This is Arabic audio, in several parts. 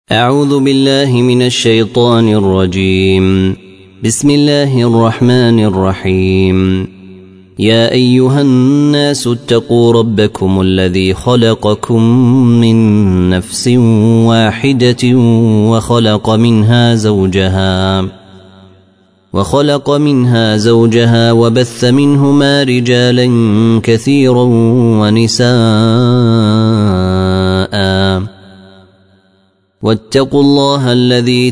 أعوذ بالله من الشيطان الرجيم. بسم الله الرحمن الرحيم. يا أيها الناس اتقوا ربكم الذي خلقكم من نفس واحدة وخلق منها زوجها وبث منهما رجالا كثيرا ونساء واتقوا الله الذي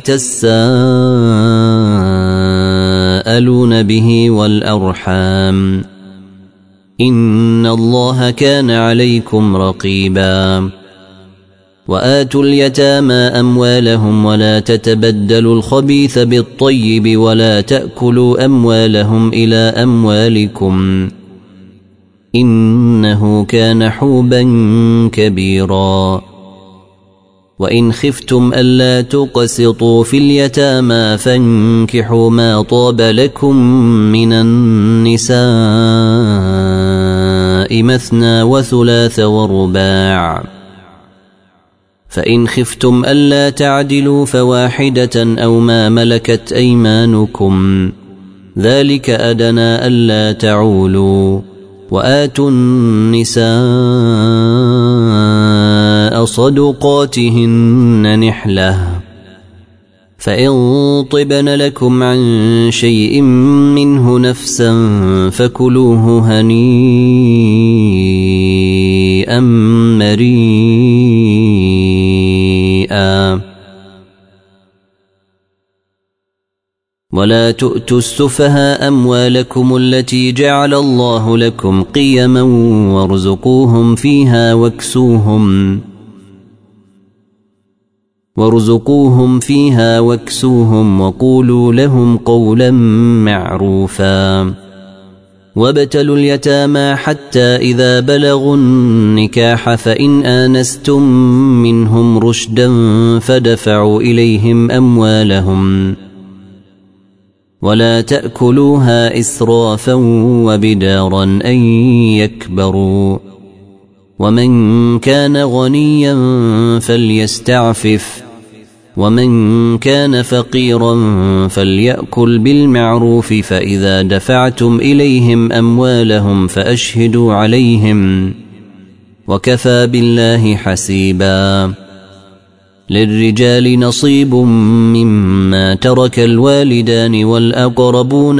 تساءلون به والأرحام إن الله كان عليكم رقيبا. وآتوا اليتامى أموالهم ولا تتبدلوا الخبيث بالطيب ولا تأكلوا أموالهم إلى أموالكم إنه كان حوبا كبيرا. وإن خفتم ألا تقسطوا في اليتامى فانكحوا ما طاب لكم من النساء مثنى وثلاث ورباع، فإن خفتم ألا تعدلوا فواحدة أو ما ملكت أيمانكم ذلك أدنى ألا تعولوا. وآتوا النساء صدقاتهن نحلة، فإن طبن لكم عن شيء منه نفسا فكلوه هنيئا مريئا. ولا تؤتوا السفهاء أموالكم التي جعل الله لكم قيما وارزقوهم فيها واكسوهم وقولوا لهم قولا معروفا. وابتلوا اليتامى حتى إذا بلغوا النكاح فإن آنستم منهم رشدا فدفعوا إليهم أموالهم ولا تأكلوها إسرافا وبدارا أن يكبروا. ومن كان غنيا فليستعفف ومن كان فقيرا فليأكل بالمعروف. فإذا دفعتم إليهم أموالهم فأشهدوا عليهم وكفى بالله حسيبا. للرجال نصيب مما ترك الوالدان والأقربون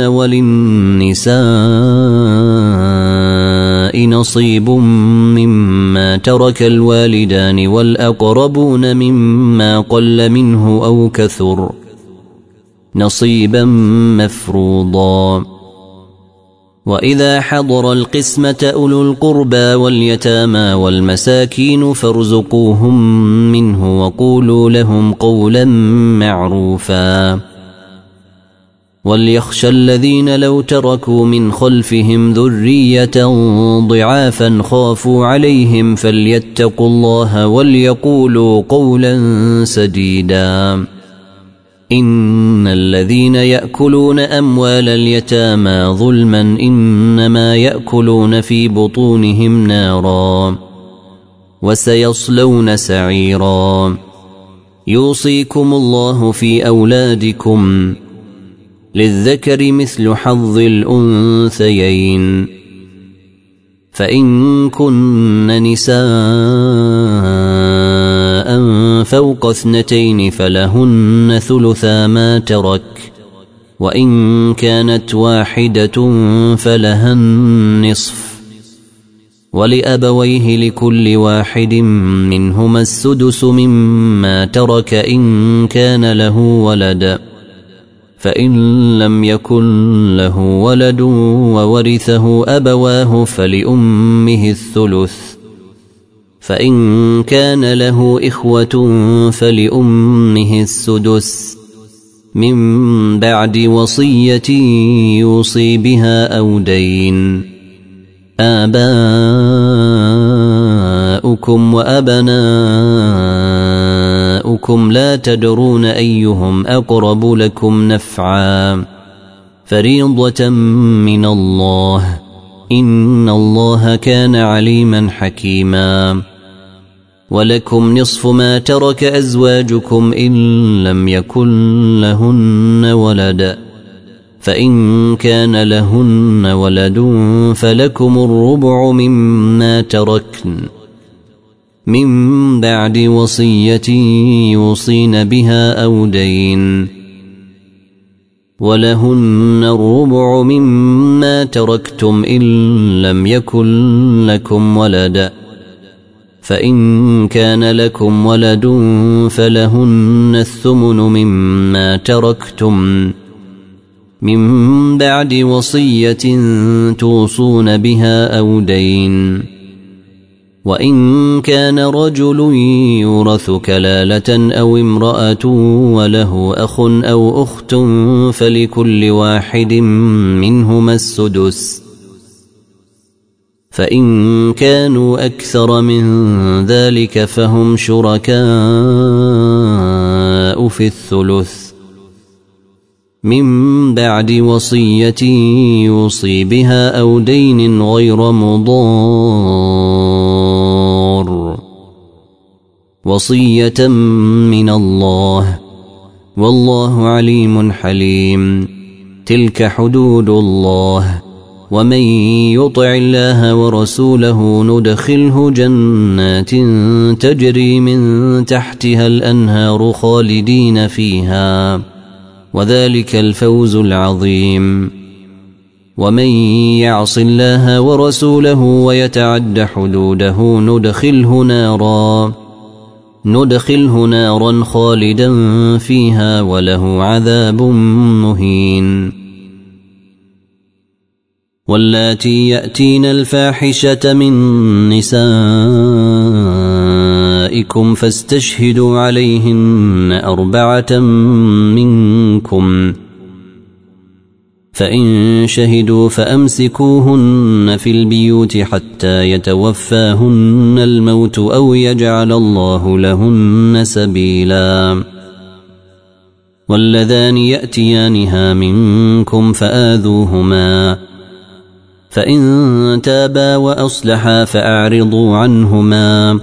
وللنساء نصيب مما ترك الوالدان والأقربون مما قل منه أو كثر نصيبا مفروضا. وإذا حضر القسمة أولو القربى واليتامى والمساكين فارزقوهم منه وقولوا لهم قولا معروفا. وليخشى الذين لو تركوا من خلفهم ذرية ضعافا خافوا عليهم فليتقوا الله وليقولوا قولا سديدا. إن الذين يأكلون أموال اليتامى ظلما إنما يأكلون في بطونهم نارا وسيصلون سعيرا. يوصيكم الله في أولادكم للذكر مثل حظ الأنثيين، فإن كن نساء فوق 2 فلهن ثلثا ما ترك، وإن كانت واحدة فلها النصف، ولأبويه لكل واحد منهما السدس مما ترك إن كان له ولد، فإن لم يكن له ولد وورثه أبواه فلأمه الثلث، فإن كان له إخوة فلأمه السدس من بعد وصية يوصي بها أو دين. آباؤكم وأبناؤكم لا تدرون أيهم أقرب لكم نفعا فريضة من الله إن الله كان عليما حكيما. ولكم نصف ما ترك أزواجكم إن لم يكن لهن ولد، فإن كان لهن ولد فلكم الربع مما تركن من بعد وصية يوصين بها أو دين، ولهن الربع مما تركتم إن لم يكن لكم ولد، فإن كان لكم ولد فلهن الثمن مما تركتم من بعد وصية توصون بها أو دين. وإن كان رجل يورث كلالة أو امرأة وله أخ أو أخت فلكل واحد منهما السدس، فإن كانوا أكثر من ذلك فهم شركاء في الثلث من بعد وصية يوصي بها أو دين غير مضار، وصية من الله والله عليم حليم. تلك حدود الله، ومن يطع الله ورسوله ندخله جنات تجري من تحتها الأنهار خالدين فيها، وذلك الفوز العظيم. ومن يعص الله ورسوله ويتعد حدوده ندخله نارا خالدا فيها وله عذاب مهين. واللاتي يأتين الفاحشة من نسائكم فاستشهدوا عليهن 4 منكم، فإن شهدوا فأمسكوهن في البيوت حتى يتوفاهن الموت أو يجعل الله لهن سبيلا. واللذان يأتيانها منكم فآذوهما، فإن تابا وأصلحا فأعرضوا عنهما،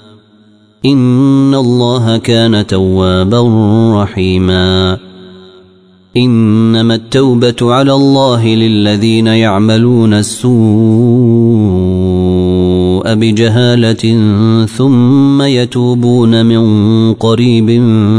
إن الله كان توابا رحيما. إنما التوبة على الله للذين يعملون السوء بجهالة ثم يتوبون من قريب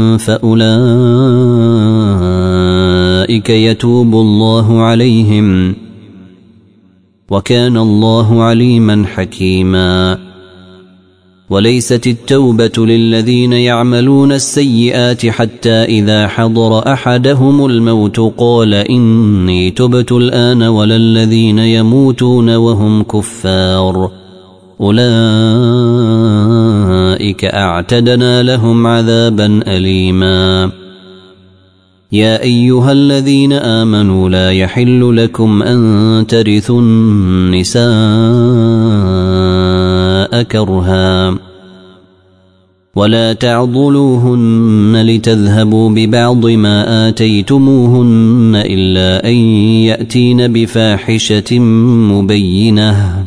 فأولئك يتوب الله عليهم، وكان الله عليما حكيما. وليست التوبة للذين يعملون السيئات حتى إذا حضر أحدهم الموت قال إني تبت الآن، ولا الذين يموتون وهم كفار، أولئك أعتدنا لهم عذابا أليما. يا أيها الذين آمنوا لا يحل لكم أن ترثوا النساء كرها، ولا تعضلوهن لتذهبوا ببعض ما آتيتموهن إلا أن يأتين بفاحشة مبينة،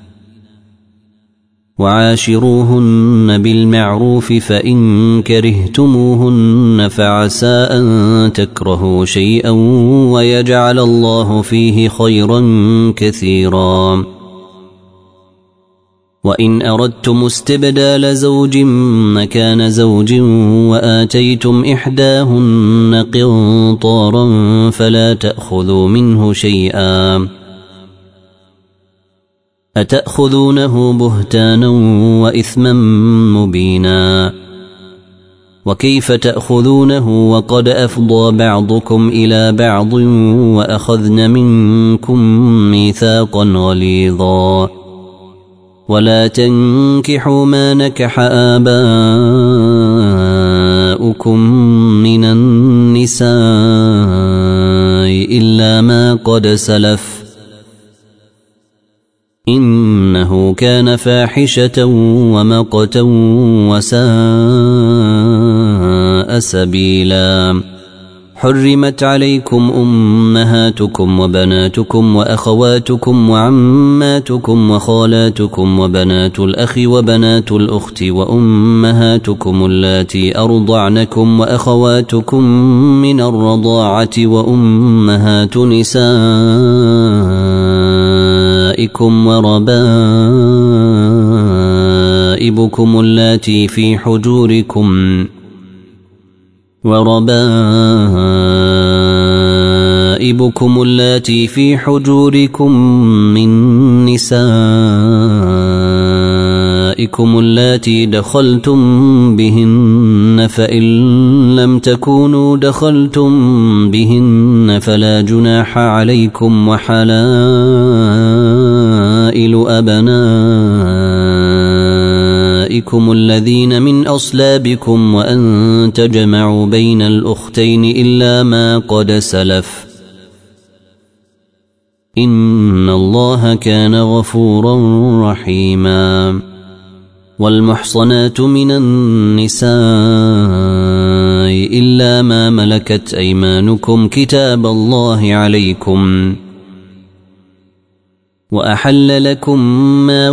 وعاشروهن بالمعروف، فإن كرهتموهن فعسى أن تكرهوا شيئا ويجعل الله فيه خيرا كثيرا. وإن أردتم استبدال زوج مكان زوج وآتيتم إحداهن قنطارا فلا تأخذوا منه شيئا، أتأخذونه بهتانا وإثما مبينا. وكيف تأخذونه وقد أفضى بعضكم إلى بعض وأخذن منكم ميثاقا غليظا. ولا تنكحوا ما نكح آباؤكم من النساء إلا ما قد سلف، إنه كان فاحشة ومقتا وساء سبيلا. حرمت عليكم أمهاتكم وبناتكم وأخواتكم وعماتكم وخالاتكم وبنات الأخ وبنات الأخت وأمهاتكم اللاتي أرضعنكم وأخواتكم من الرضاعة وأمهات نسائكم وربائبكم اللاتي في حجوركم من نسائكم اللاتي دخلتم بهن، فإن لم تكونوا دخلتم بهن فلا جناح عليكم، وحلائل أبنائكم الذين من أصلابكم، وأن تجمعوا بين الأختين إلا ما قد سلف، إن الله كان غفورا رحيما. والمحصنات من النساء إلا ما ملكت أيمانكم كتاب الله عليكم، وأحل لكم ما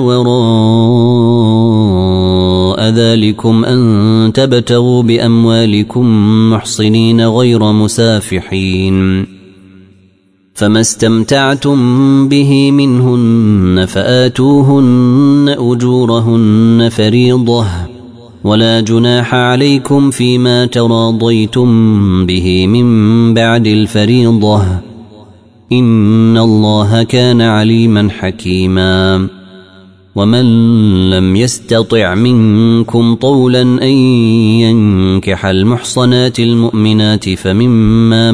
وراء ذلكم أن تبتغوا بأموالكم محصنين غير مسافحين، فما استمتعتم به منهن فآتوهن أجورهن فريضة، ولا جناح عليكم فيما تراضيتم به من بعد الفريضة، إن الله كان عليما حكيما. ومن لم يستطع منكم طولا أن ينكح المحصنات المؤمنات فمما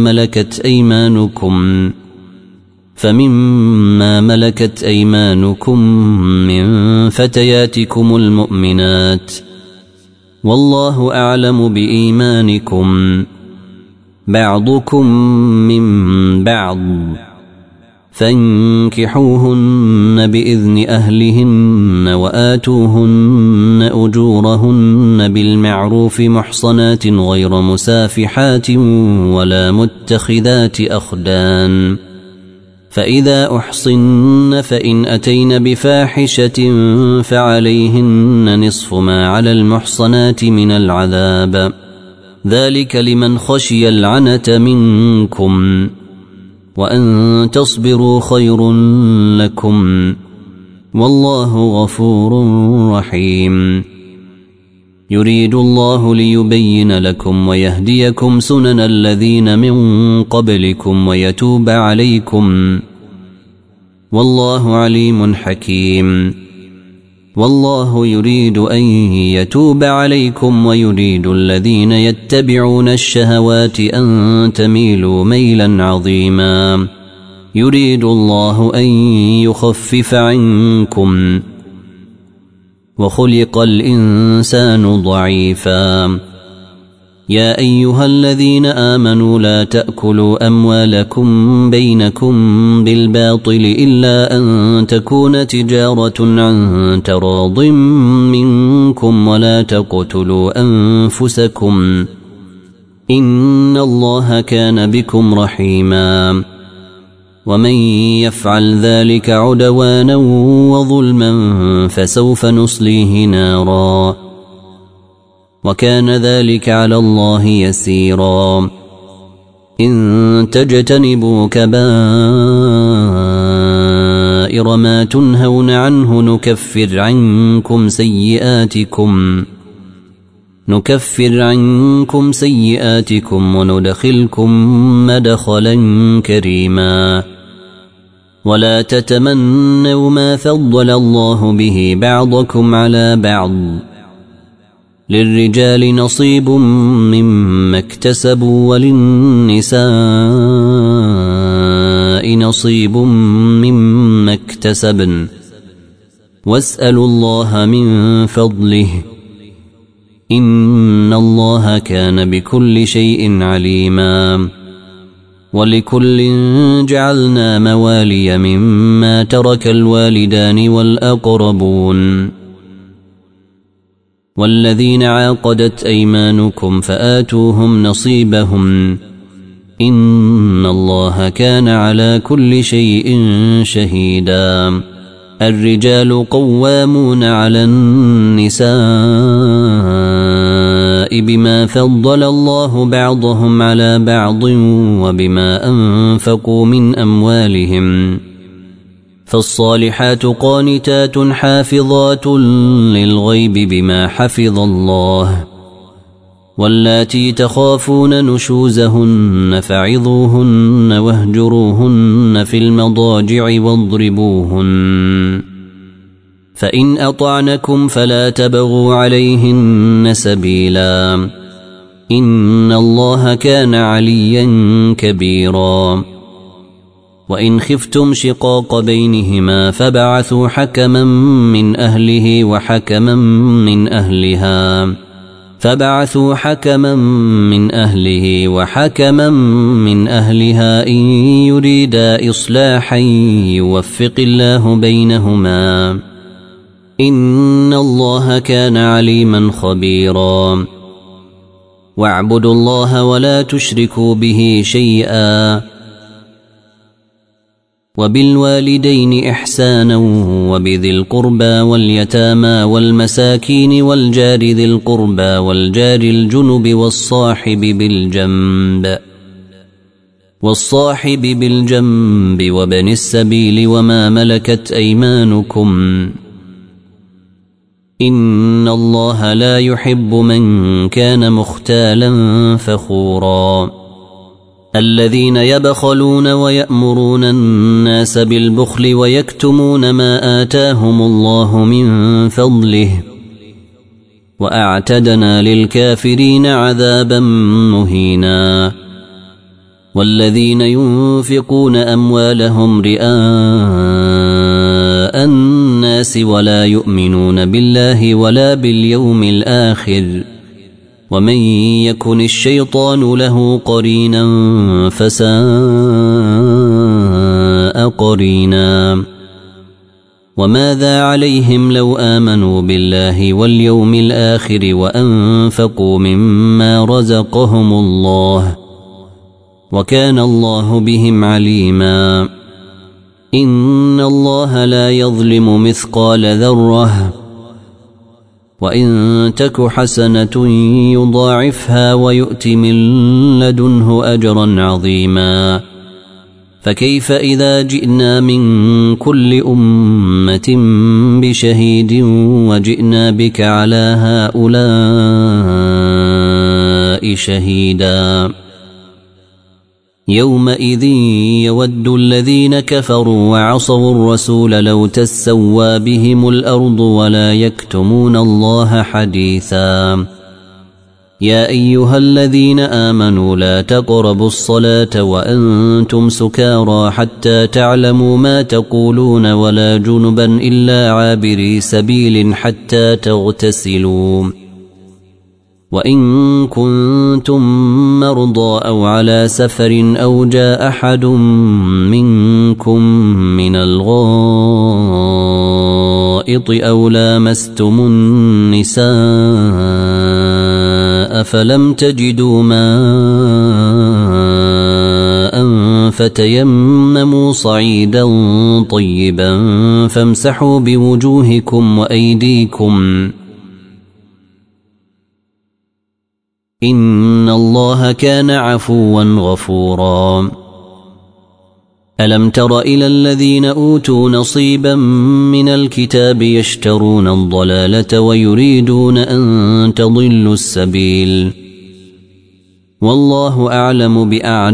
ملكت أيمانكم من فتياتكم المؤمنات، والله أعلم بإيمانكم، بعضكم من بعض، فانكحوهن بإذن أهلهن وآتوهن أجورهن بالمعروف محصنات غير مسافحات ولا متخذات أخدان، فإذا أحصن فإن أتين بفاحشة فعليهن نصف ما على المحصنات من العذاب، ذلك لمن خشي العنة منكم، وأن تصبروا خير لكم، والله غفور رحيم. يريد الله ليبين لكم ويهديكم سنن الذين من قبلكم ويتوب عليكم، والله عليم حكيم. والله يريد أن يتوب عليكم ويريد الذين يتبعون الشهوات أن تميلوا ميلا عظيما، يريد الله أن يخفف عنكم، وخلق الإنسان ضعيفا. يا أيها الذين آمنوا لا تأكلوا أموالكم بينكم بالباطل إلا أن تكون تجارة عن تراض منكم، ولا تقتلوا أنفسكم، إن الله كان بكم رحيما. ومن يفعل ذلك عدوانا وظلما فسوف نصليه نارا، وكان ذلك على الله يسيرا. إن تجتنبوا كبائر ما تنهون عنه نكفر عنكم سيئاتكم وندخلكم مدخلا كريما. ولا تتمنوا ما فضل الله به بعضكم على بعض، للرجال نصيب مما اكتسبوا وللنساء نصيب مما اكتسبن، واسألوا الله من فضله، إن الله كان بكل شيء عليما. ولكل جعلنا موالي مما ترك الوالدان والأقربون، والذين عاقدت أيمانكم فآتوهم نصيبهم، إن الله كان على كل شيء شهيدا. الرجال قوامون على النساء بما فضل الله بعضهم على بعض وبما أنفقوا من أموالهم. فالصالحات قانتات حافظات للغيب بما حفظ الله. واللاتي تخافون نشوزهن فعظوهن واهجروهن في المضاجع واضربوهن. فإن أطعنكم فلا تبغوا عليهن سبيلا. إن الله كان عليا كبيرا. وإن خفتم شقاق بينهما فبعثوا حكما من أهله وحكما من أهلها من أهلها إن يريدا إصلاحا يوفق الله بينهما. إن الله كان عليما خبيرا. واعبدوا الله ولا تشركوا به شيئا وبالوالدين إحسانا وبذي القربى واليتامى والمساكين والجار ذي القربى والجار الجنب والصاحب بالجنب وابن السبيل وما ملكت أيمانكم. إن الله لا يحب من كان مختالا فخورا. الذين يبخلون ويأمرون الناس بالبخل ويكتمون ما آتاهم الله من فضله وأعتدنا للكافرين عذابا مهينا. والذين ينفقون أموالهم رئاء الناس ولا يؤمنون بالله ولا باليوم الآخر ومن يكن الشيطان له قرينا فساء قرينا. وماذا عليهم لو آمنوا بالله واليوم الآخر وأنفقوا مما رزقهم الله وكان الله بهم عليما. إن الله لا يظلم مثقال ذرة وإن تك حسنة يضاعفها ويؤت من لدنه أجرا عظيما. فكيف إذا جئنا من كل أمة بشهيد وجئنا بك على هؤلاء شهيدا. يومئذ يود الذين كفروا وعصوا الرسول لو تسوى بهم الأرض ولا يكتمون الله حديثا. يا أيها الذين آمنوا لا تقربوا الصلاة وأنتم سكارى حتى تعلموا ما تقولون ولا جنبا إلا عابري سبيل حتى تغتسلوا. وإن كنتم مرضى أو على سفر أو جاء أحد منكم من الغائط أو لامستم النساء فلم تجدوا ماء فتيمموا صعيدا طيبا فامسحوا بوجوهكم وأيديكم. إن الله كان عفوا غفورا. ألم تر إلى الذين أوتوا نصيبا من الكتاب يشترون الضلالة ويريدون أن تضلوا السبيل والله أعلم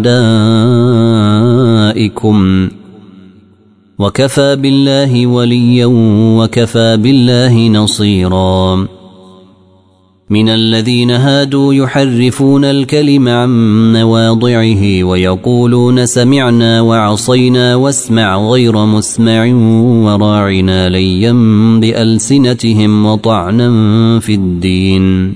بأعدائكم وكفى بالله وليا وكفى بالله نصيرا. من الذين هادوا يحرفون الكلم عن مواضعه ويقولون سمعنا وعصينا واسمع غير مسمع وراعنا ليا بألسنتهم وطعنا في الدين.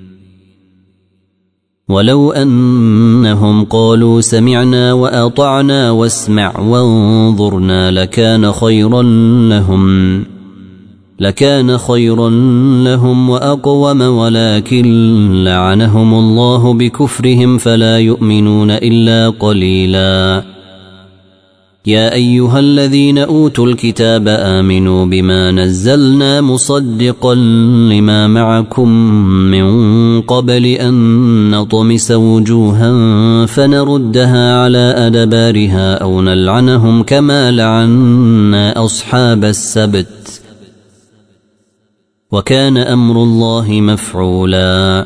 ولو أنهم قالوا سمعنا وأطعنا واسمع وانظرنا لكان خيرا لهم لكان خيرا لهم وأقوم، ولكن لعنهم الله بكفرهم فلا يؤمنون إلا قليلا. يا أيها الذين أوتوا الكتاب آمنوا بما نزلنا مصدقا لما معكم من قبل أن نطمس وجوها فنردها على أدبارها أو نلعنهم كما لعنا أصحاب السبت، وكان أمر الله مفعولا.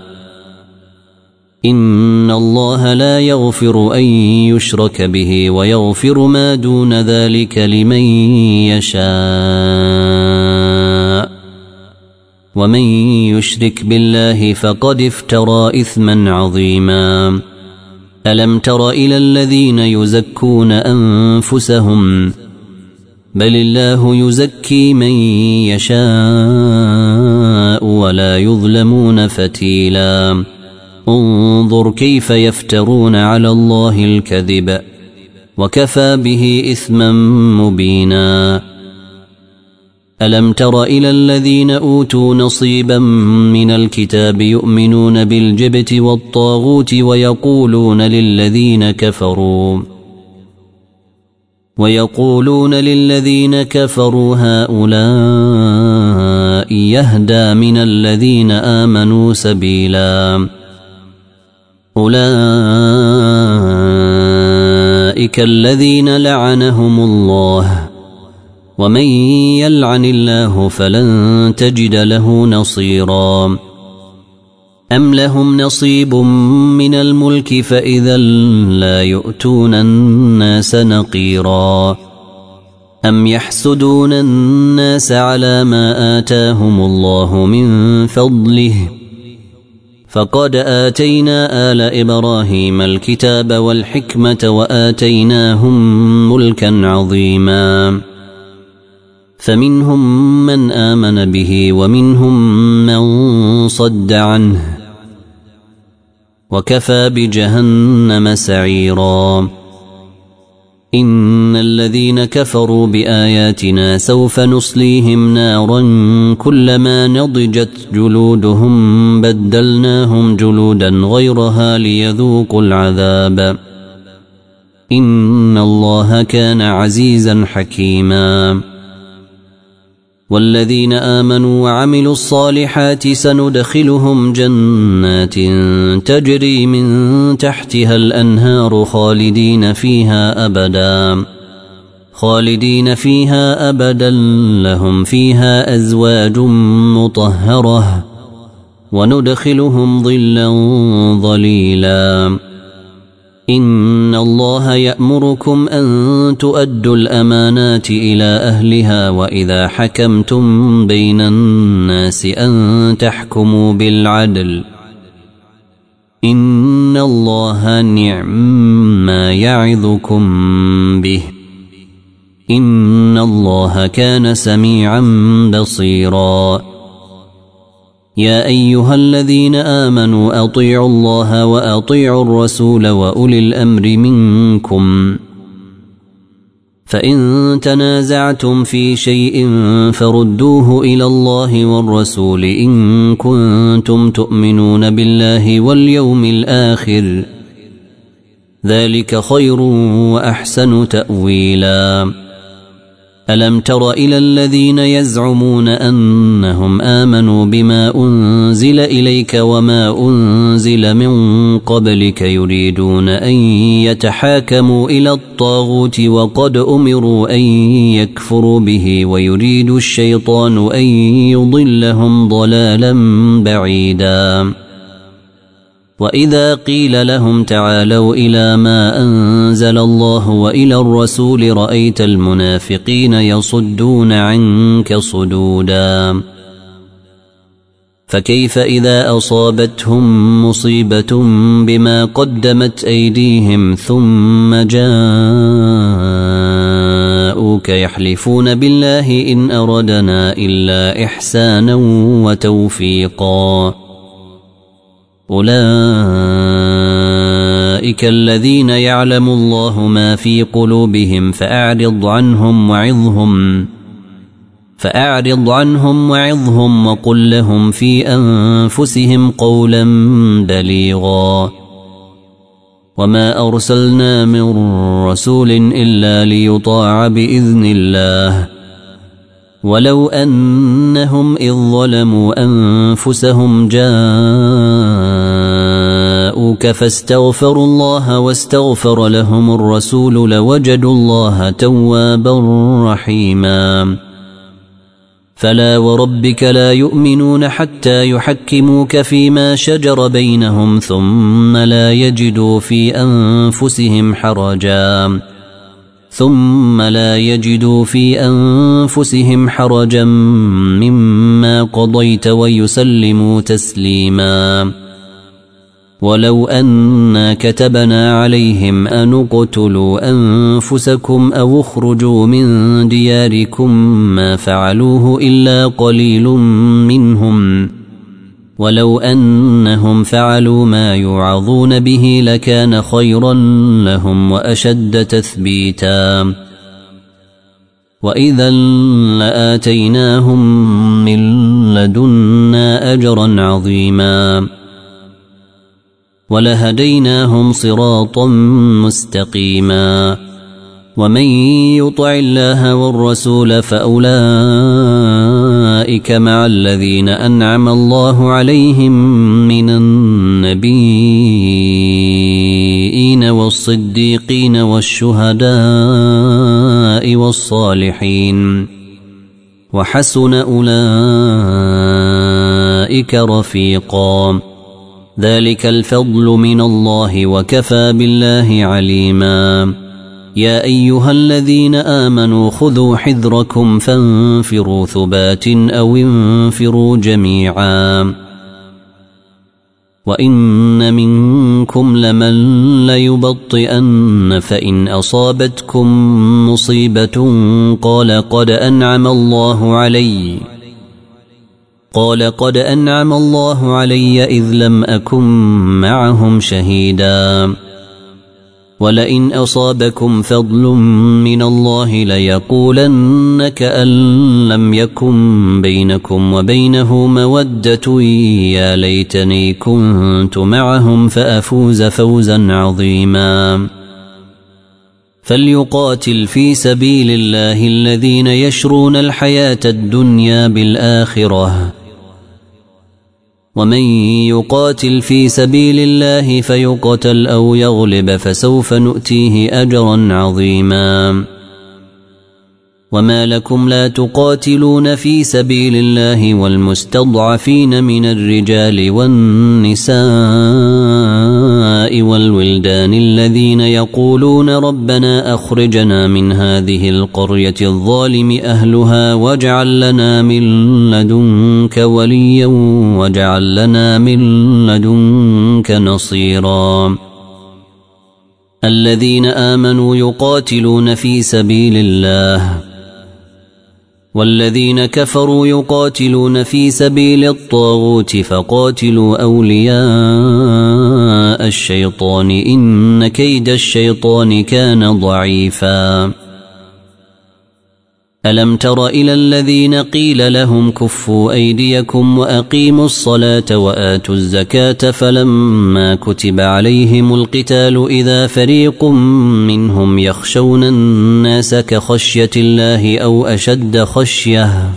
إن الله لا يغفر أن يشرك به ويغفر ما دون ذلك لمن يشاء، ومن يشرك بالله فقد افترى إثما عظيما. ألم تر إلى الذين يزكون أنفسهم؟ بل الله يزكي من يشاء ولا يظلمون فتيلا. انظر كيف يفترون على الله الكذب وكفى به إثما مبينا. ألم تر إلى الذين أوتوا نصيبا من الكتاب يؤمنون بالجبت والطاغوت ويقولون للذين كفروا هؤلاء يهدى من الذين آمنوا سبيلا. أولئك الذين لعنهم الله، ومن يلعن الله فلن تجد له نصيرا. أم لهم نصيب من الملك فإذا لا يؤتون الناس نقيرا. أم يحسدون الناس على ما آتاهم الله من فضله، فقد آتينا آل إبراهيم الكتاب والحكمة وآتيناهم ملكا عظيما. فمنهم من آمن به ومنهم من صد عنه، وكفى بجهنم سعيرا. إن الذين كفروا بآياتنا سوف نصليهم نارا كلما نضجت جلودهم بدلناهم جلودا غيرها ليذوقوا العذاب. إن الله كان عزيزا حكيما. والذين آمنوا وعملوا الصالحات سندخلهم جنات تجري من تحتها الأنهار خالدين فيها أبدا لهم فيها أزواج مطهرة وندخلهم ظلا ظليلا. إن الله يأمركم أن تؤدوا الأمانات إلى أهلها وإذا حكمتم بين الناس أن تحكموا بالعدل. إن الله نعم ما يعظكم به، إن الله كان سميعا بصيرا. يا أيها الذين آمنوا أطيعوا الله وأطيعوا الرسول وأولي الأمر منكم، فإن تنازعتم في شيء فردوه إلى الله والرسول إن كنتم تؤمنون بالله واليوم الآخر، ذلك خير وأحسن تأويلا. ألم تر إلى الذين يزعمون أنهم آمنوا بما أنزل إليك وما أنزل من قبلك يريدون أن يتحاكموا إلى الطاغوت وقد أمروا أن يكفروا به ويريد الشيطان أن يضلهم ضلالا بعيدا. وإذا قيل لهم تعالوا إلى ما أنزل الله وإلى الرسول رأيت المنافقين يصدون عنك صدودا. فكيف إذا أصابتهم مصيبة بما قدمت أيديهم ثم جاءوك يحلفون بالله إن أردنا إلا إحسانا وتوفيقا. أولئك الذين يعلم الله ما في قلوبهم فأعرض عنهم وعظهم فأعرض عنهم وعظهم وقل لهم في أنفسهم قولا بليغا وما أرسلنا من رسول إلا ليطاع بإذن الله ولو أنهم إذ ظلموا أنفسهم جاءوك فاستغفروا الله واستغفر لهم الرسول لوجدوا الله توابا رحيما فلا وربك لا يؤمنون حتى يحكموك فيما شجر بينهم ثم لا يجدوا في أنفسهم حرجا مما قضيت ويسلموا تسليما ولو أنا كتبنا عليهم أن اقتلوا أنفسكم أو اخرجوا من دياركم ما فعلوه إلا قليل منهم ولو أنهم فعلوا ما يوعظون به لكان خيرا لهم وأشد تثبيتا وإذا لآتيناهم من لدنا أجرا عظيما ولهديناهم صراطا مستقيما ومن يطع الله والرسول فأولئك مع الذين أنعم الله عليهم من النبيين والصديقين والشهداء والصالحين وحسن أولئك رفيقا ذلك الفضل من الله وكفى بالله عليما يا أيها الذين آمنوا خذوا حذركم فانفروا ثبات أو انفروا جميعا وإن منكم لمن ليبطئن فإن أصابتكم مصيبة قال قد أنعم الله علي إذ لم أكن معهم شهيدا ولئن أصابكم فضل من الله ليقولن كأن لم يكن بينكم وبينه مودة يا ليتني كنت معهم فأفوز فوزا عظيما فليقاتل في سبيل الله الذين يشرون الحياة الدنيا بالآخرة ومن يقاتل في سبيل الله فيقتل أو يغلب فسوف نؤتيه أجرا عظيما وما لكم لا تقاتلون في سبيل الله والمستضعفين من الرجال والنساء والولدان الذين يقولون ربنا أخرجنا من هذه القرية الظالم أهلها واجعل لنا من لدنك وليا واجعل لنا من لدنك نصيرا الذين آمنوا يقاتلون في سبيل الله والذين كفروا يقاتلون في سبيل الطاغوت فقاتلوا أولياء الشيطان إن كيد الشيطان كان ضعيفا ألم تر إلى الذين قيل لهم كفوا أيديكم وأقيموا الصلاة وآتوا الزكاة فلما كتب عليهم القتال إذا فريق منهم يخشون الناس كخشية الله أو أشد خشية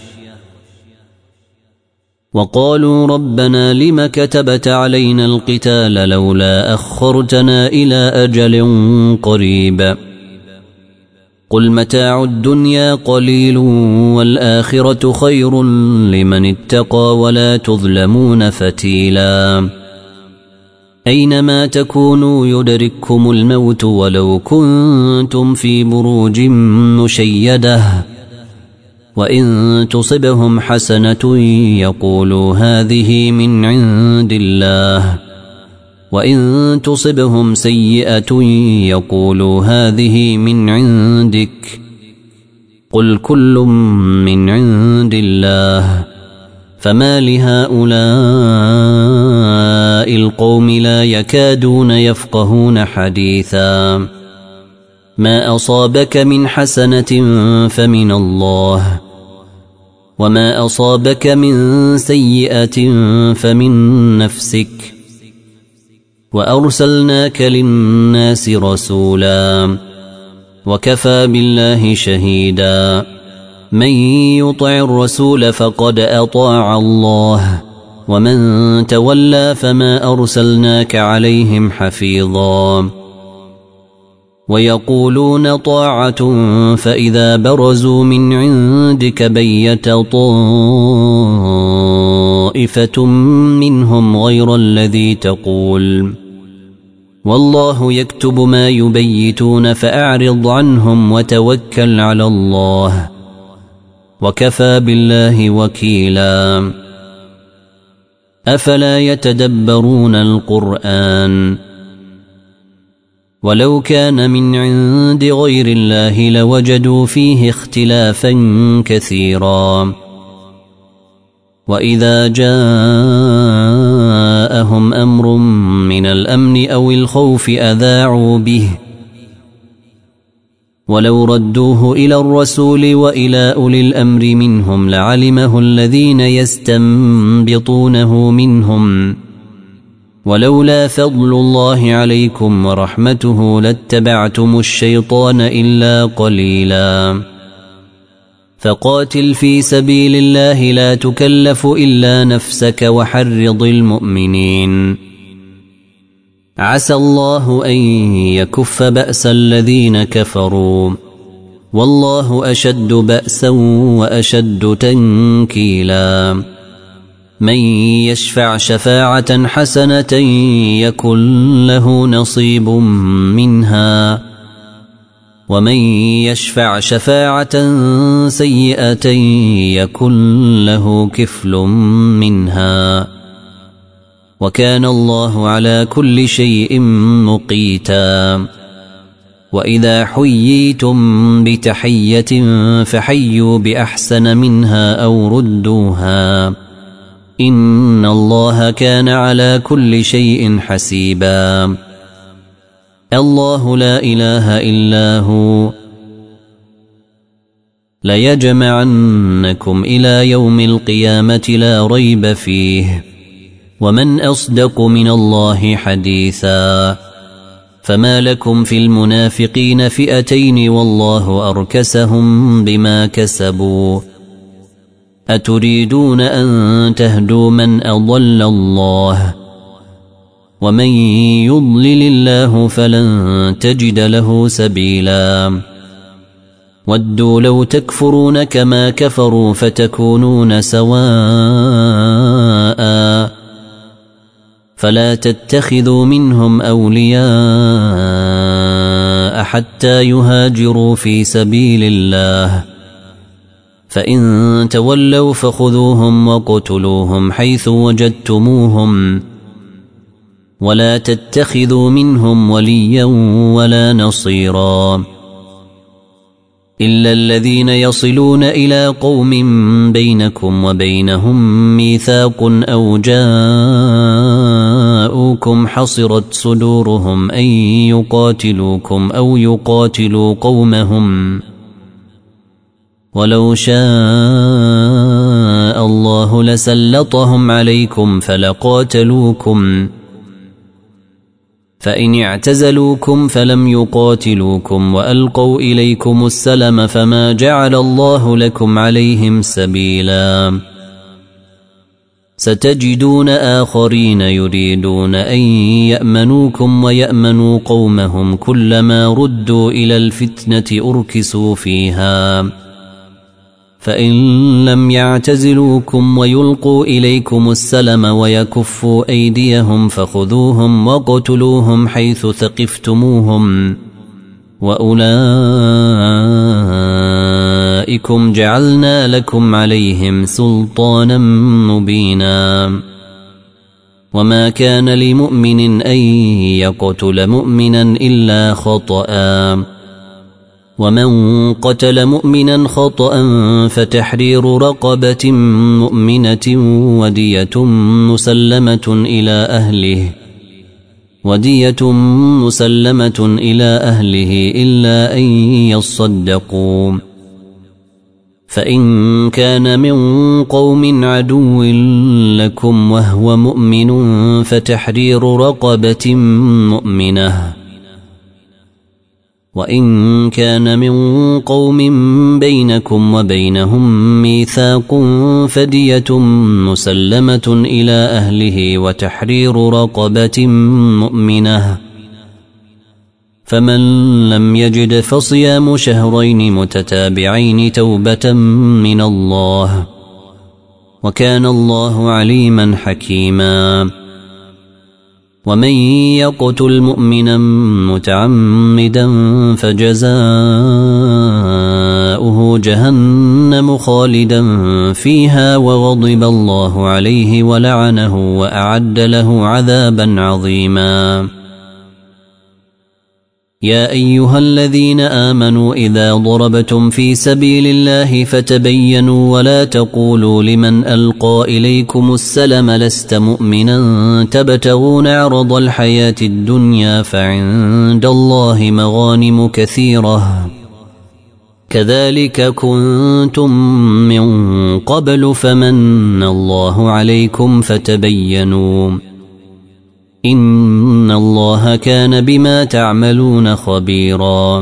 وقالوا ربنا لم كتبت علينا القتال لولا أخرتنا إلى أجل قريب قل متاع الدنيا قليل والآخرة خير لمن اتقى ولا تظلمون فتيلا أينما تكونوا يدرككم الموت ولو كنتم في بروج مشيدة وإن تصبهم حسنة يقولوا هذه من عند الله وإن تصبهم سيئة يقولوا هذه من عندك قل كل من عند الله فما لهؤلاء القوم لا يكادون يفقهون حديثا ما أصابك من حسنة فمن الله وما أصابك من سيئة فمن نفسك وأرسلناك للناس رسولا وكفى بالله شهيدا من يطع الرسول فقد أطاع الله ومن تولى فما أرسلناك عليهم حفيظا ويقولون طاعة فإذا برزوا من عندك بيت طائفة منهم غير الذي تقول والله يكتب ما يبيتون فأعرض عنهم وتوكل على الله وكفى بالله وكيلا أفلا يتدبرون القرآن ولو كان من عند غير الله لوجدوا فيه اختلافا كثيرا وإذا جاءهم أمر من الأمن أو الخوف أذاعوا به ولو ردوه إلى الرسول وإلى أولي الأمر منهم لعلمه الذين يستنبطونه منهم ولولا فضل الله عليكم ورحمته لاتبعتم الشيطان إلا قليلا فقاتل في سبيل الله لا تكلف إلا نفسك وحرض المؤمنين عسى الله أن يكف بأس الذين كفروا والله أشد بأسا وأشد تنكيلا من يشفع شفاعة حسنة يكن له نصيب منها ومن يشفع شفاعة سيئة يكن له كفل منها وكان الله على كل شيء مقيتا وإذا حييتم بتحية فحيوا بأحسن منها أو ردوها إن الله كان على كل شيء حسيبا الله لا إله إلا هو ليجمعنكم إلى يوم القيامة لا ريب فيه ومن أصدق من الله حديثا فما لكم في المنافقين فئتين والله أركسهم بما كسبوا أتريدون أن تهدوا من أضل الله ومن يضلل الله فلن تجد له سبيلا ودوا لو تكفرون كما كفروا فتكونون سواء فلا تتخذوا منهم أولياء حتى يهاجروا في سبيل الله فإن تولوا فخذوهم وقتلوهم حيث وجدتموهم ولا تتخذوا منهم وليا ولا نصيرا إلا الذين يصلون إلى قوم بينكم وبينهم ميثاق أو جاءوكم حصرت صدورهم أن يقاتلوكم أو يقاتلوا قومهم ولو شاء الله لسلطهم عليكم فلقاتلوكم فإن اعتزلوكم فلم يقاتلوكم وألقوا إليكم السلم فما جعل الله لكم عليهم سبيلا ستجدون آخرين يريدون أن يأمنوكم ويأمنوا قومهم كلما ردوا إلى الفتنة أركسوا فيها فإن لم يعتزلوكم ويلقوا إليكم السلم ويكفوا أيديهم فخذوهم وقتلوهم حيث ثقفتموهم وأولئكم جعلنا لكم عليهم سلطانا مبينا وما كان لمؤمن أن يقتل مؤمنا إلا خطأ ومن قتل مؤمنا خطأ فتحرير رقبة مؤمنة ودية مسلمة إلى أهله إلا أن يصدقوا فإن كان من قوم عدو لكم وهو مؤمن فتحرير رقبة مؤمنة، وإن كان من قوم بينكم وبينهم ميثاق فدية مسلمة إلى أهله وتحرير رقبة مؤمنة، فمن لم يجد فصيام شهرين متتابعين توبة من الله، وكان الله عليما حكيما. ومن يقتل مؤمنا متعمدا فجزاؤه جهنم خالدا فيها وغضب الله عليه ولعنه وأعد له عذابا عظيما. يا أيها الذين آمنوا إذا ضربتم في سبيل الله فتبينوا ولا تقولوا لمن ألقى إليكم السلم لست مؤمنا تبتغون عرض الحياة الدنيا فعند الله مغانم كثيرة كذلك كنتم من قبل فمن الله عليكم فتبينوا إن الله كان بما تعملون خبيرا.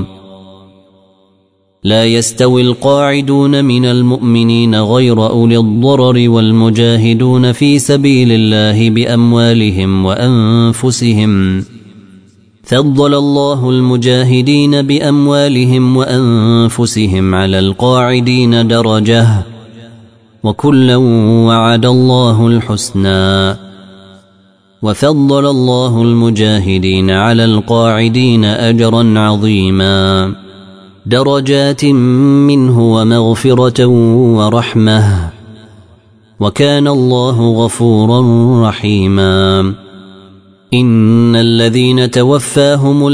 لا يستوي القاعدون من المؤمنين غير أولي الضرر والمجاهدون في سبيل الله بأموالهم وأنفسهم، فضل الله المجاهدين بأموالهم وأنفسهم على القاعدين درجة، وكلا وعد الله الحسنى، وفضل الله المجاهدين على القاعدين أجرا عظيما، درجات منه ومغفرة ورحمة، وكان الله غفورا رحيما. إن الذين توفاهم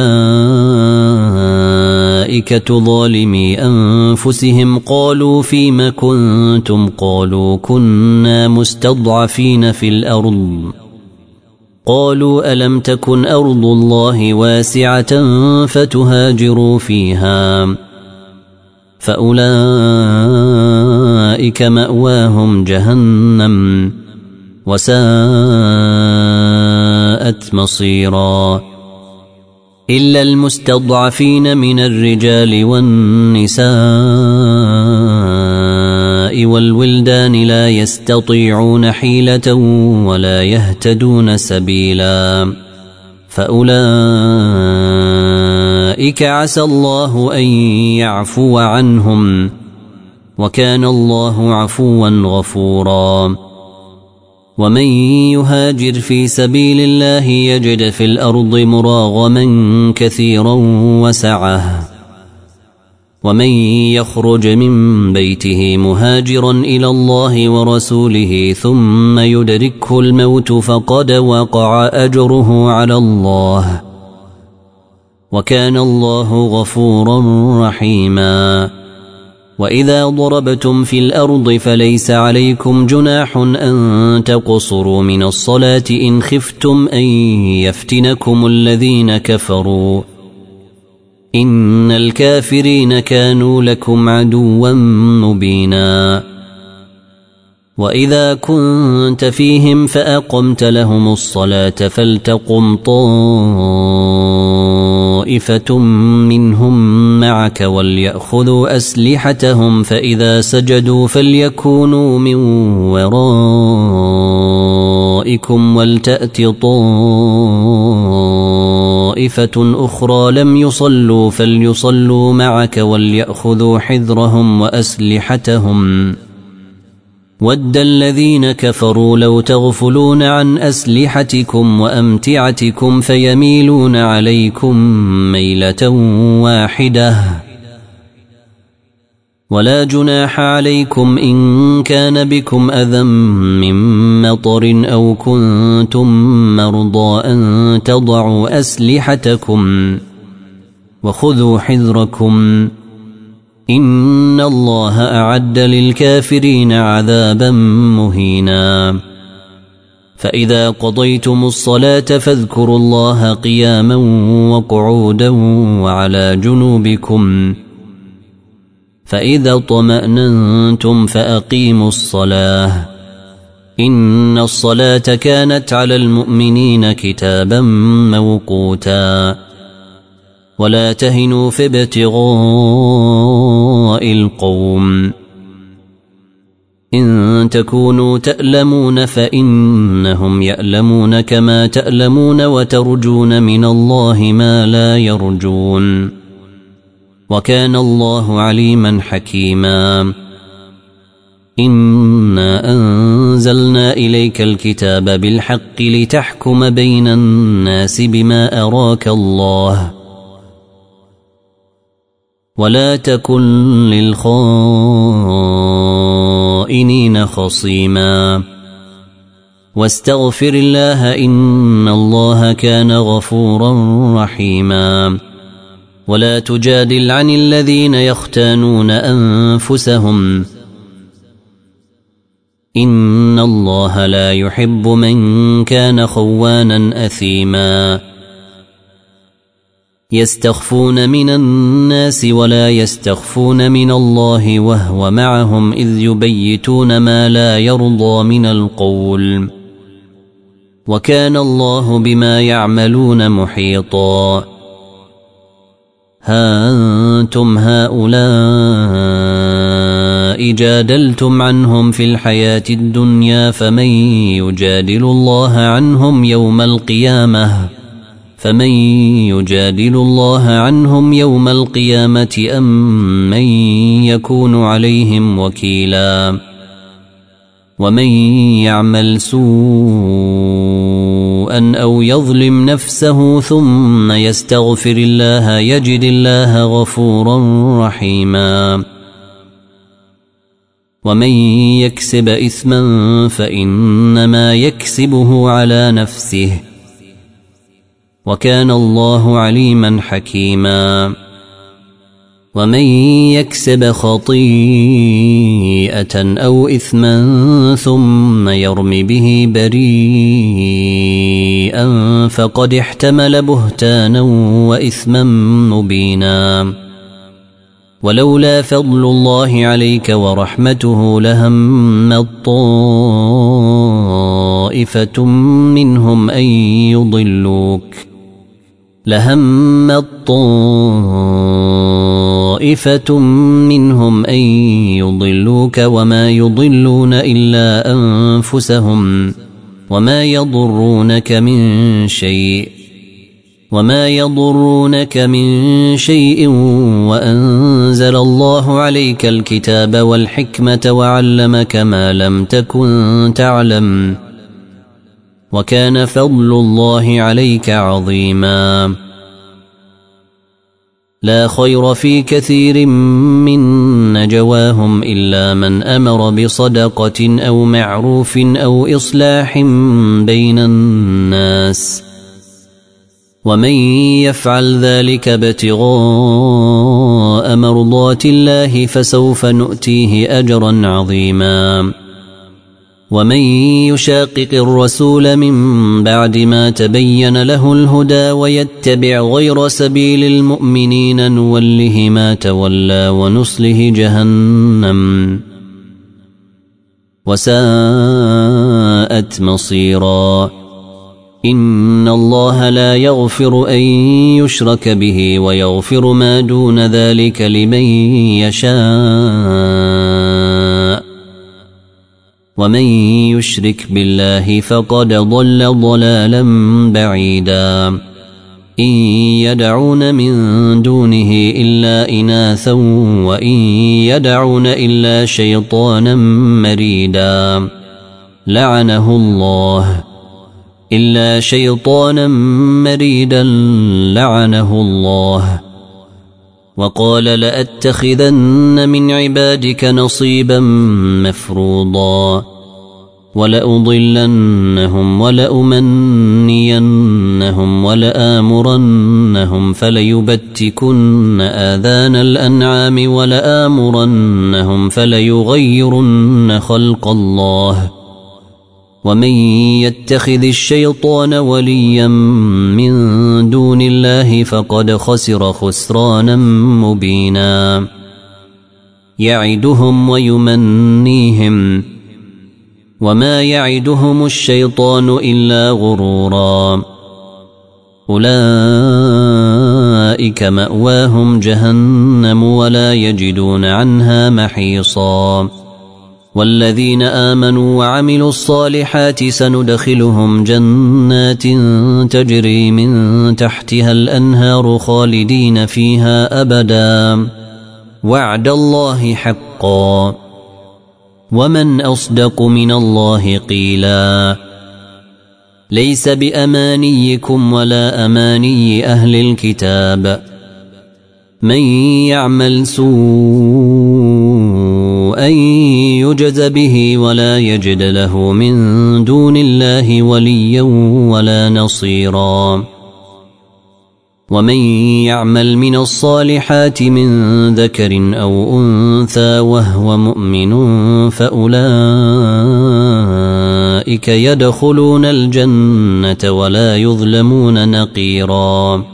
الملائكة ظالمي أنفسهم قالوا فيم كنتم قالوا كنا مستضعفين في الأرض قالوا ألم تكن أرض الله واسعة فتهاجروا فيها فأولئك مأواهم جهنم وساءت مصيرا. إلا المستضعفين من الرجال والنساء والولدان لا يستطيعون حيلة ولا يهتدون سبيلا، فأولئك عسى الله أن يعفو عنهم، وكان الله عفوا غفورا. ومن يهاجر في سبيل الله يجد في الأرض مراغما كثيرا وسعة، ومن يخرج من بيته مهاجرا إلى الله ورسوله ثم يدركه الموت فقد وقع أجره على الله، وكان الله غفورا رحيما. وإذا ضربتم في الأرض فليس عليكم جناح أن تقصروا من الصلاة إن خفتم أن يفتنكم الذين كفروا، إن الكافرين كانوا لكم عدوا مبينا. وإذا كنت فيهم فأقمت لهم الصلاة فلتقم طائفة منهم معك وليأخذوا أسلحتهم فإذا سجدوا فليكونوا من ورائكم ولتأت طائفة أخرى لم يصلوا فليصلوا معك وليأخذوا حذرهم وأسلحتهم. ود الذين كفروا لو تغفلون عن أسلحتكم وأمتعتكم فيميلون عليكم ميلة واحدة، ولا جناح عليكم إن كان بكم أذى من مطر أو كنتم مرضى أن تضعوا أسلحتكم وخذوا حذركم، إن الله أعد للكافرين عذابا مهينا. فإذا قضيتم الصلاة فاذكروا الله قياما وقعودا وعلى جنوبكم، فإذا اطمأننتم فأقيموا الصلاة إن الصلاة كانت على المؤمنين كتابا موقوتا ولا تهنوا في ابتغاء القوم إن تكونوا تألمون فإنهم يألمون كما تألمون وترجون من الله ما لا يرجون وكان الله عليما حكيما إنا أنزلنا إليك الكتاب بالحق لتحكم بين الناس بما أراك الله ولا تكن للخائنين خصيما واستغفر الله إن الله كان غفورا رحيما ولا تجادل عن الذين يختانون أنفسهم إن الله لا يحب من كان خوانا أثيما يستخفون من الناس ولا يستخفون من الله وهو معهم إذ يبيتون ما لا يرضى من القول وكان الله بما يعملون محيطا ها أنتم هؤلاء جادلتم عنهم في الحياة الدنيا فمن يجادل الله عنهم يوم القيامة أم من يكون عليهم وكيلا ومن يعمل سوءا أو يظلم نفسه ثم يستغفر الله يجد الله غفورا رحيما ومن يكسب إثما فإنما يكسبه على نفسه وكان الله عليما حكيما ومن يكسب خطيئة أو إثما ثم يرم به بريئا فقد احتمل بهتانا وإثما مبينا ولولا فضل الله عليك ورحمته لهمت طائفة منهم أن يضلوك وما يضلون إلا أنفسهم وما يضرونك من شيء وأنزل الله عليك الكتاب والحكمة وعلمك ما لم تكن تعلم وكان فضل الله عليك عظيما لا خير في كثير من نجواهم إلا من أمر بصدقة أو معروف أو إصلاح بين الناس ومن يفعل ذلك ابتغاء مرضات الله فسوف نؤتيه أجرا عظيما ومن يشاقق الرسول من بعد ما تبين له الهدى ويتبع غير سبيل المؤمنين نوله ما تولى ونصله جهنم وساءت مصيرا إن الله لا يغفر أن يشرك به ويغفر ما دون ذلك لمن يشاء ومن يشرك بالله فقد ضل ضلالا بعيدا إن يدعون من دونه إلا إناثا وإن يدعون إلا شيطانا مريدا لعنه الله وقال لأتخذن من عبادك نصيبا مفروضا ولأضلنهم ولأمنينهم ولآمرنهم فليبتكن آذان الأنعام ولآمرنهم فليغيرن خلق الله ومن يتخذ الشيطان وليا من دون الله فقد خسر خسرانا مبينا يعدهم ويمنيهم وما يعدهم الشيطان إلا غرورا أولئك مأواهم جهنم ولا يجدون عنها محيصا والذين آمنوا وعملوا الصالحات سندخلهم جنات تجري من تحتها الأنهار خالدين فيها أبدا وعد الله حقا ومن أصدق من الله قيلا ليس بأمانيكم ولا أماني أهل الكتاب من يعمل سوءا يجز به ولا يجد له من دون الله وليا ولا نصيرا ومن يعمل من الصالحات من ذكر أو أنثى وهو مؤمن فأولئك يدخلون الجنة ولا يظلمون نقيرا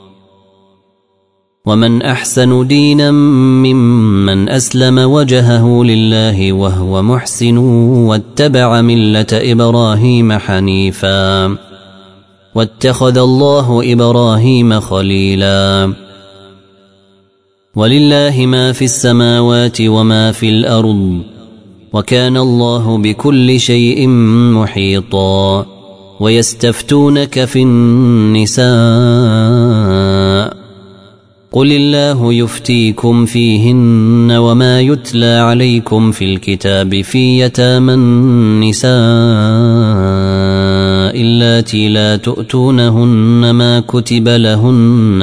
ومن أحسن دينا ممن أسلم وجهه لله وهو محسن واتبع ملة إبراهيم حنيفا واتخذ الله إبراهيم خليلا ولله ما في السماوات وما في الأرض وكان الله بكل شيء محيطا ويستفتونك في النساء قل الله يفتيكم فيهن وما يتلى عليكم في الكتاب في يتامى النساء اللاتي لا تؤتونهن ما كتب لهن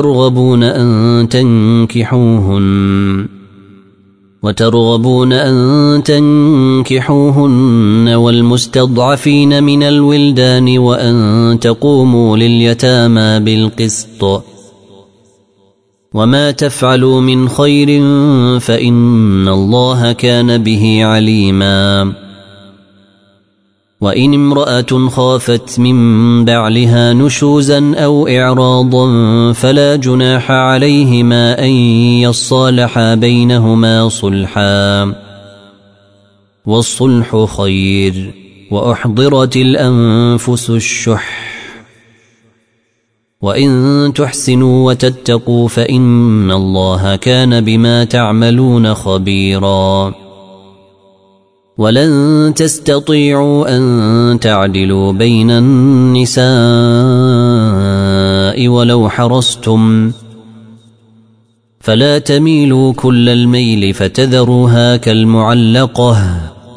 وترغبون أن تنكحوهن والمستضعفين من الولدان وأن تقوموا لليتامى بالقسط وما تفعلوا من خير فإن الله كان به عليما وإن امرأة خافت من بعلها نشوزا أو إعراضا فلا جناح عليهما أن يصالحا بينهما صلحا والصلح خير وأحضرت الأنفس الشح وإن تحسنوا وتتقوا فإن الله كان بما تعملون خبيرا ولن تستطيعوا أن تعدلوا بين النساء ولو حرصتم فلا تميلوا كل الميل فتذروها كالمعلقة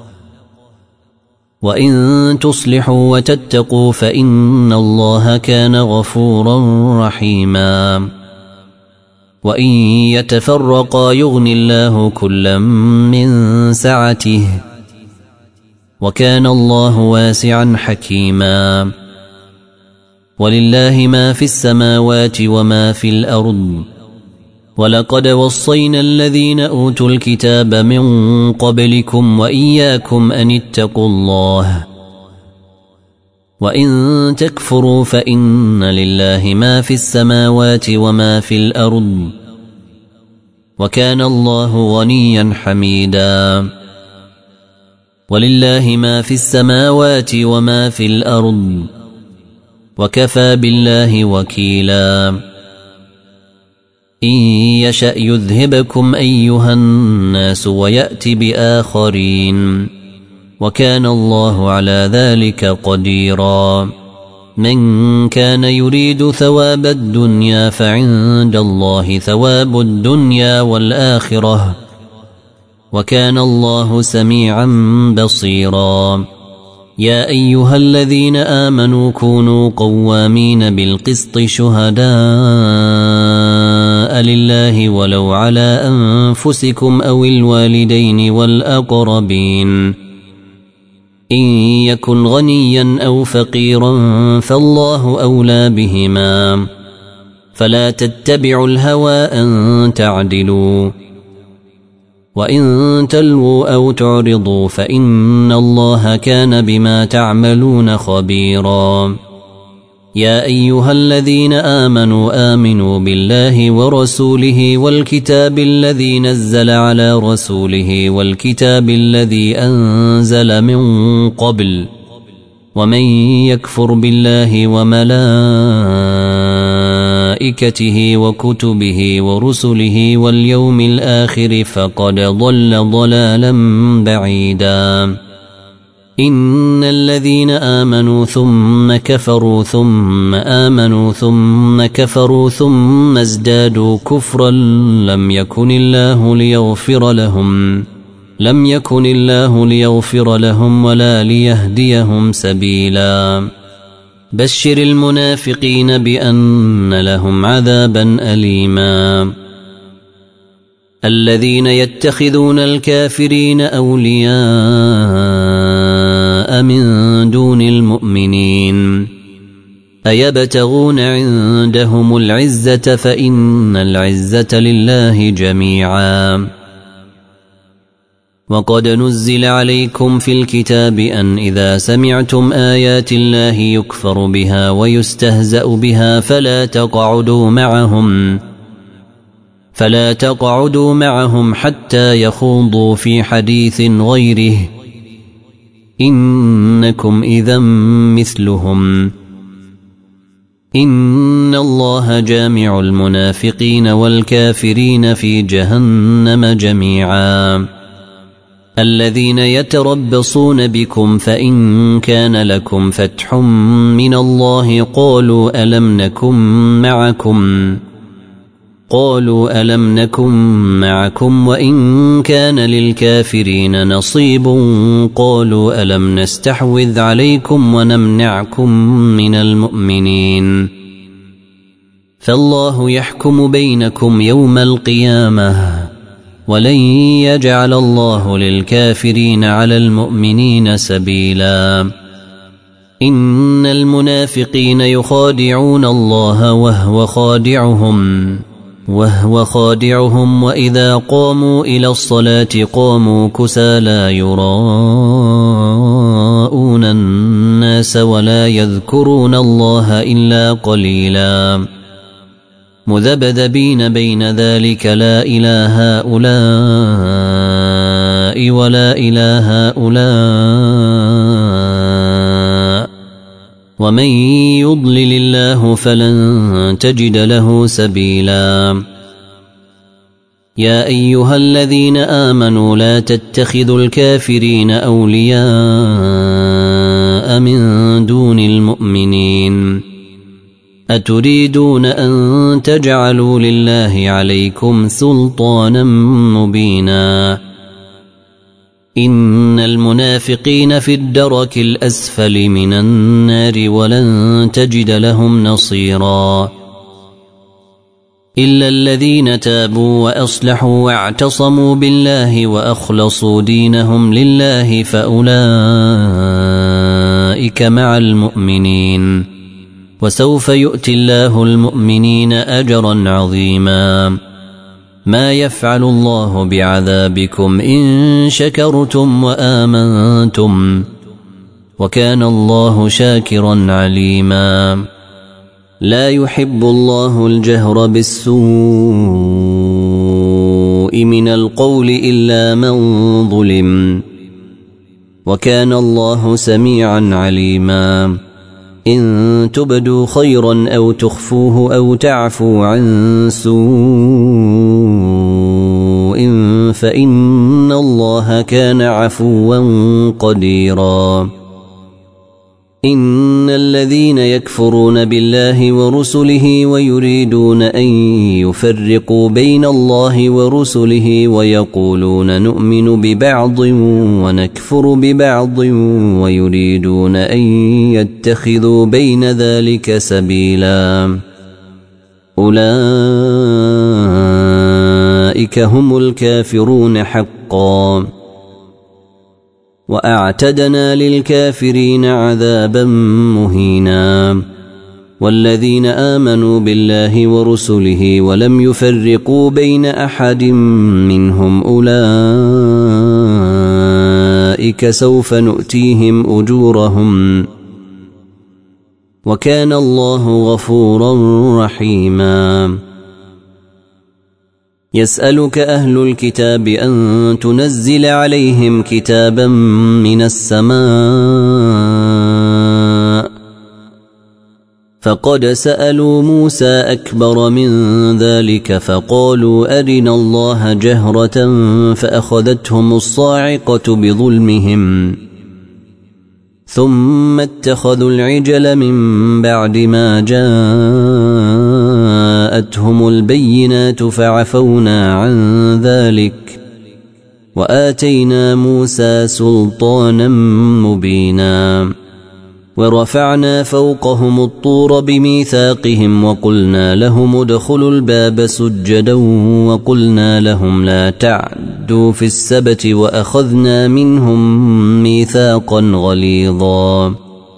وإن تصلحوا وتتقوا فإن الله كان غفورا رحيما وإن يتفرقا يغني الله كلا من سعته وكان الله واسعا حكيما ولله ما في السماوات وما في الأرض ولقد وصينا الذين أوتوا الكتاب من قبلكم وإياكم أن اتقوا الله وإن تكفروا فإن لله ما في السماوات وما في الأرض وكان الله غنيا حميدا ولله ما في السماوات وما في الأرض وكفى بالله وكيلا إن يشأ يذهبكم أيها الناس ويأتي بآخرين وكان الله على ذلك قديرا من كان يريد ثواب الدنيا فعند الله ثواب الدنيا والآخرة وكان الله سميعا بصيرا يا أيها الذين آمنوا كونوا قوامين بالقسط شهداء لله ولو على أنفسكم أو الوالدين والأقربين إن يكن غنيا أو فقيرا فالله أولى بهما فلا تتبعوا الهوى أن تعدلوا وإن تلووا أو تعرضوا فإن الله كان بما تعملون خبيرا يا أيها الذين آمنوا بالله ورسوله والكتاب الذي نزل على رسوله والكتاب الذي أنزل من قبل ومن يكفر بالله وملائكته وكتبه ورسله واليوم الآخر فقد ضل ضلالا بعيدا إن الذين آمنوا ثم كفروا ثم آمنوا ثم كفروا ثم ازدادوا كفرا لم يكن الله ليغفر لهم ولا ليهديهم سبيلا بشر المنافقين بأن لهم عذابا أليما الذين يتخذون الكافرين أولياء من دون المؤمنين أيبتغون عندهم العزة فإن العزة لله جميعا وقد نزل عليكم في الكتاب أن إذا سمعتم آيات الله يكفر بها ويستهزأ بها فلا تقعدوا معهم حتى يخوضوا في حديث غيره إنكم إذا مثلهم إن الله جامع المنافقين والكافرين في جهنم جميعا الذين يتربصون بكم فإن كان لكم فتح من الله قالوا ألم نكن معكم وإن كان للكافرين نصيب قالوا ألم نستحوذ عليكم ونمنعكم من المؤمنين فالله يحكم بينكم يوم القيامة ولن يجعل الله للكافرين على المؤمنين سبيلا إن المنافقين يخادعون الله وهو خادعهم وإذا قاموا إلى الصلاة قاموا كسالى يراءون الناس ولا يذكرون الله إلا قليلا مذبذبين بين ذلك لا إله هؤلاء ولا إله هؤلاء ومن يضلل الله فلن تجد له سبيلا يا أيها الذين آمنوا لا تتخذوا الكافرين أولياء من دون المؤمنين أتريدون أن تجعلوا لله عليكم سلطانا مبينا إن المنافقين في الدرك الأسفل من النار ولن تجد لهم نصيرا إلا الذين تابوا وأصلحوا واعتصموا بالله وأخلصوا دينهم لله فأولئك مع المؤمنين وسوف يؤتي الله المؤمنين أجرا عظيما ما يفعل الله بعذابكم إن شكرتم وآمنتم وكان الله شاكرا عليما لا يحب الله الجهر بالسوء من القول إلا من ظلم وكان الله سميعا عليما إن تبدوا خيرا أو تخفوه أو تعفوا عن سوء فإن الله كان عفوا قديرا إن الذين يكفرون بالله ورسله ويريدون أن يفرقوا بين الله ورسله ويقولون نؤمن ببعض ونكفر ببعض ويريدون أن يتخذوا بين ذلك سبيلا أولئك هم الكافرون حقا وأعتدنا للكافرين عذابا مهينا والذين آمنوا بالله ورسله ولم يفرقوا بين أحد منهم أولئك سوف نؤتيهم أجورهم وكان الله غفورا رحيما. يسألك أهل الكتاب أن تنزل عليهم كتابا من السماء فقد سألوا موسى أكبر من ذلك فقالوا أرنا الله جهرة فأخذتهم الصاعقة بظلمهم ثم اتخذوا العجل من بعد ما جاءتهم البينات فعفونا عن ذلك وآتينا موسى سلطانا مبينا ورفعنا فوقهم الطور بميثاقهم وقلنا لهم ادخلوا الباب سجدا وقلنا لهم لا تعدوا في السبت وأخذنا منهم ميثاقا غليظا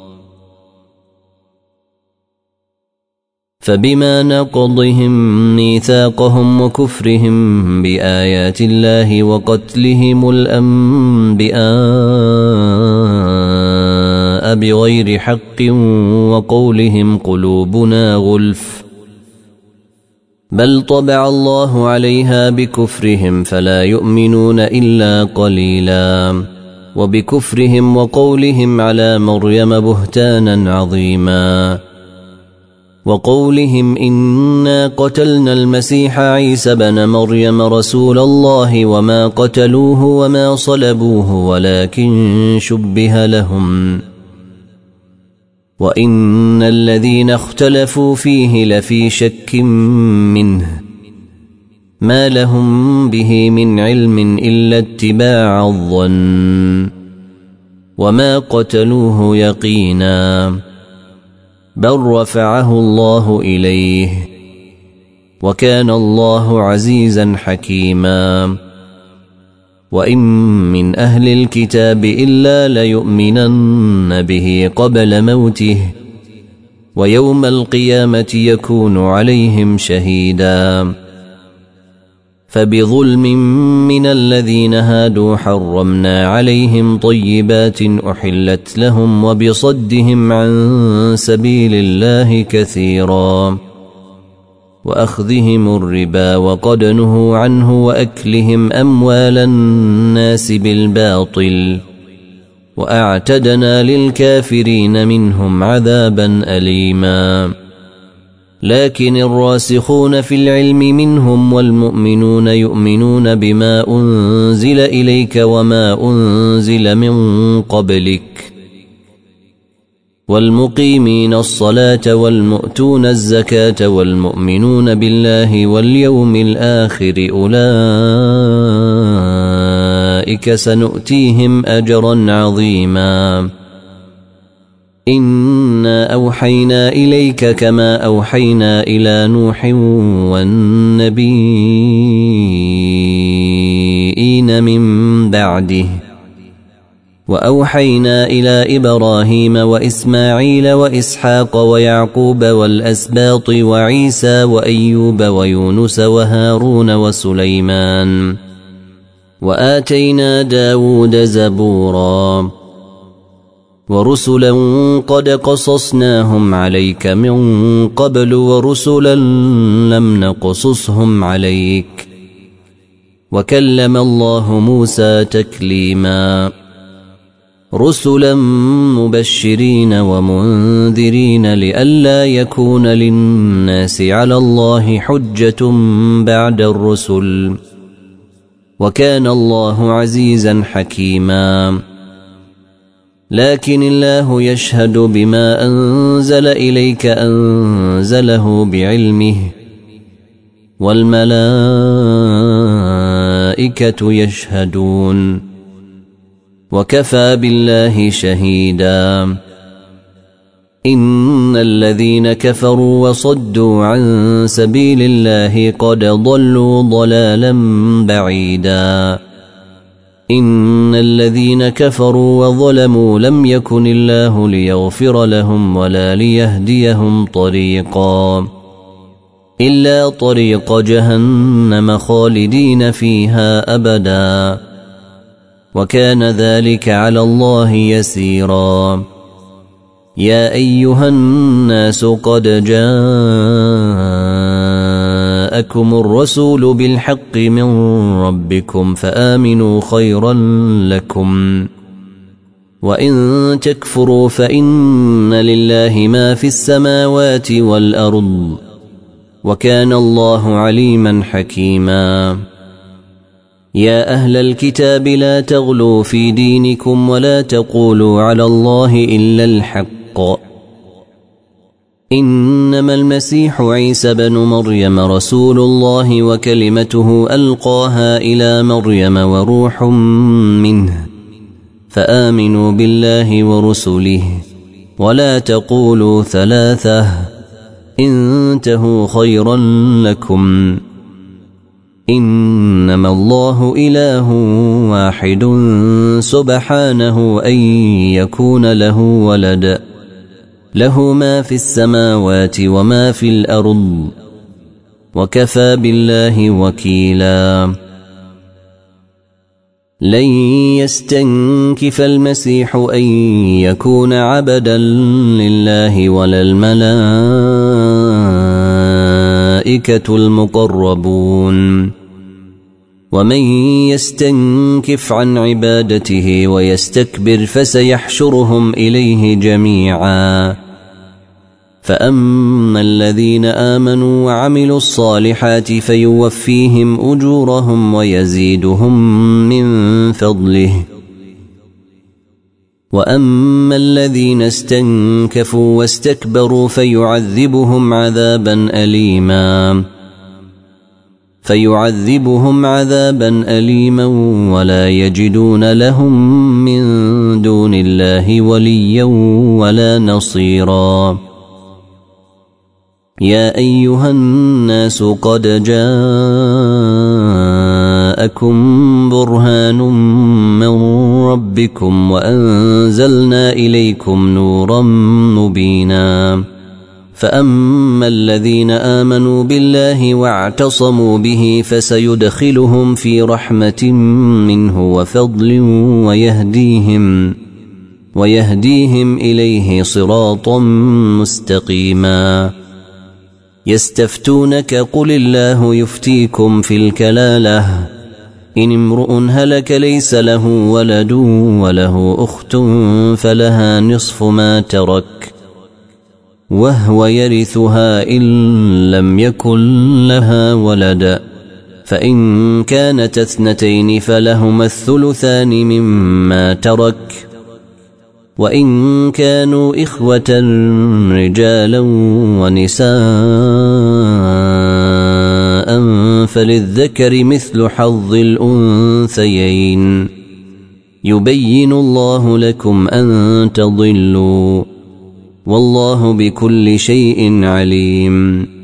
فبما نقضهم ميثاقهم وكفرهم بآيات الله وقتلهم الأنبياء بغير حق وقولهم قلوبنا غلف بل طبع الله عليها بكفرهم فلا يؤمنون إلا قليلا وبكفرهم وقولهم على مريم بهتانا عظيما وقولهم إنا قتلنا المسيح عيسى بن مريم رسول الله وما قتلوه وما صلبوه ولكن شبه لهم وإن الذين اختلفوا فيه لفي شك منه ما لهم به من علم إلا اتباع الظن وما قتلوه يقينا بل رفعه الله إليه وكان الله عزيزا حكيما وإن من أهل الكتاب إلا ليؤمنن به قبل موته ويوم القيامة يكون عليهم شهيدا فبظلم من الذين هادوا حرمنا عليهم طيبات أحلت لهم وبصدهم عن سبيل الله كثيرا وأخذهم الربا وقد نهوا عنه وأكلهم أموال الناس بالباطل وأعتدنا للكافرين منهم عذابا أليما لكن الراسخون في العلم منهم والمؤمنون يؤمنون بما أنزل إليك وما أنزل من قبلك والمقيمين الصلاة والمؤتون الزكاة والمؤمنون بالله واليوم الآخر أولئك سنؤتيهم أجرا عظيما إنا أوحينا إليك كما أوحينا إلى نوح والنبيين من بعده وأوحينا إلى إبراهيم وإسماعيل وإسحاق ويعقوب والأسباط وعيسى وأيوب ويونس وهارون وسليمان وآتينا داود زبورا ورسلا قد قصصناهم عليك من قبل ورسلا لم نقصصهم عليك وكلم الله موسى تكليما رسلا مبشرين ومنذرين لئلا يكون للناس على الله حجة بعد الرسل وكان الله عزيزا حكيما لكن الله يشهد بما أنزل إليك أنزله بعلمه والملائكة يشهدون وكفى بالله شهيدا إن الذين كفروا وصدوا عن سبيل الله قد ضلوا ضلالا بعيدا إن الذين كفروا وظلموا لم يكن الله ليغفر لهم ولا ليهديهم طريقا إلا طريق جهنم خالدين فيها أبدا وكان ذلك على الله يسيرا يا أيها الناس قد جاءكم الرسول بالحق من ربكم فآمنوا خيرا لكم وإن تكفروا فإن لله ما في السماوات والأرض وكان الله عليما حكيما يا أهل الكتاب لا تغلوا في دينكم ولا تقولوا على الله إلا الحق إنما المسيح عيسى بن مريم رسول الله وكلمته ألقاها إلى مريم وروح منه فآمنوا بالله ورسله ولا تقولوا ثلاثة انتهوا خيرا لكم إنما الله إله واحد سبحانه أن يكون له ولد له ما في السماوات وما في الأرض وكفى بالله وكيلا لن يستنكف المسيح أن يكون عبدا لله ولا الملائكة المقربون ومن يستنكف عن عبادته ويستكبر فسيحشرهم إليه جميعا فأما الذين آمنوا وعملوا الصالحات فيوفيهم أجورهم ويزيدهم من فضله وأما الذين استنكفوا واستكبروا فيعذبهم عذابا أليما ولا يجدون لهم من دون الله وليا ولا نصيرا يا أيها الناس قد جاءكم برهان من ربكم وأنزلنا إليكم نورا مبينا فأما الذين آمنوا بالله واعتصموا به فسيدخلهم في رحمة منه وفضل ويهديهم إليه صراطا مستقيما يستفتونك قل الله يفتيكم في الكلالة إن امرؤ هلك ليس له ولد وله أخت فلها نصف ما ترك وهو يرثها إن لم يكن لها ولد فإن كانت اثنتين فلهما الثلثان مما ترك وإن كانوا إخوة رجالا ونساء فللذكر مثل حظ الأنثيين يبين الله لكم أن تضلوا والله بكل شيء عليم